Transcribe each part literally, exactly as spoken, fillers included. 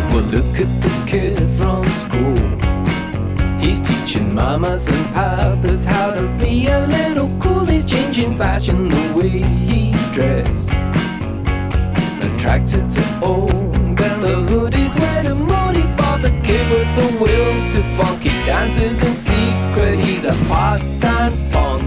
Well, look at the kid from school. He's teaching mamas and papas how to be a little cool. He's changing fashion the way he dress. Attracted to old and the hoodies where the moody for the kid with the will to funky dances in secret. He's a part-time punk.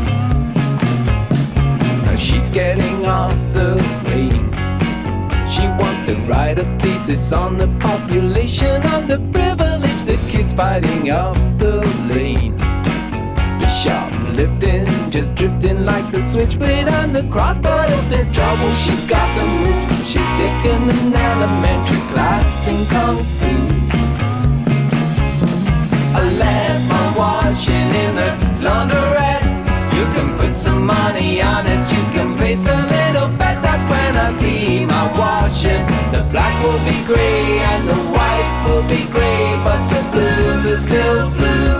Now she's getting off the plane. She wants to write a thesis on the population of the privilege. The kids fighting up the lane. The shoplifting, just drifting like the switchblade on the cross. But if there's trouble, she's got the move. She's taken an elementary class in Kung Fu. I left my washing in the laundrette. You can put some money on it. You can place a little bet that when I see my washing, the black will be grey and the white will be grey, but the blues are still blue.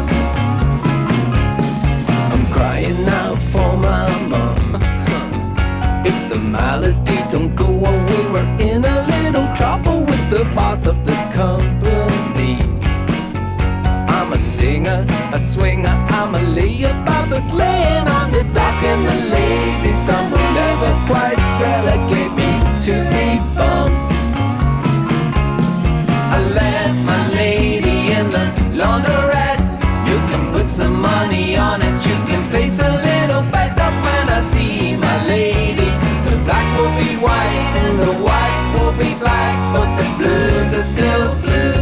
I'm crying out for my mom. If the malady don't go away, we're in a little trouble with the boss of the company. I'm a singer, a swinger, I'm a layabouts, but laying on the dock and the lazy sun will never quite relegate me to a bum. I left my lady in the laundrette. You can put some money on it, you can place a little bet up when I see my lady. The black will be white and the white will be black, but the blues are still blue.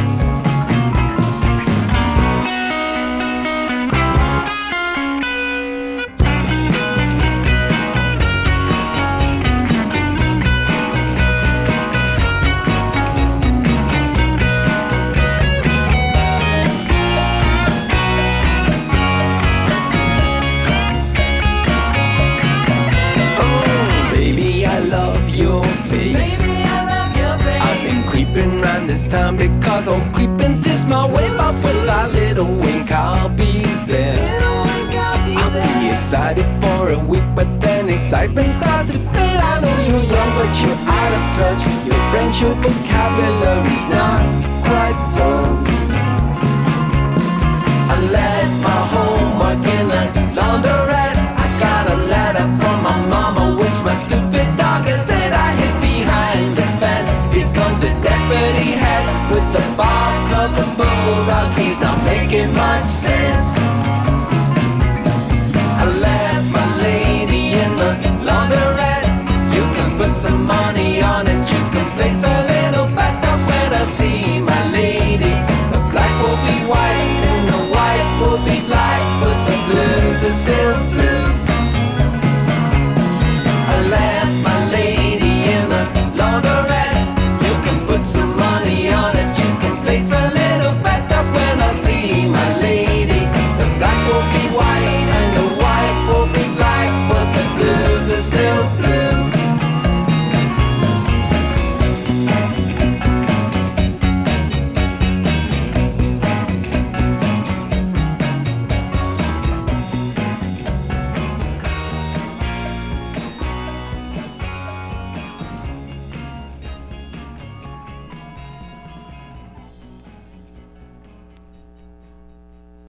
Time because all creeping's just my way, but with that little wink I'll be there. I'll be excited for a week, but then excitement starts to fade. I know you're young, but you're out of touch. Your French, your vocabulary's not quite full. I left my homework in the laundrette. I got a letter from my mama, which my stupid dog had said I hid behind the fence. Here comes a deputy head with the bark of a bulldog. He's not making much sense.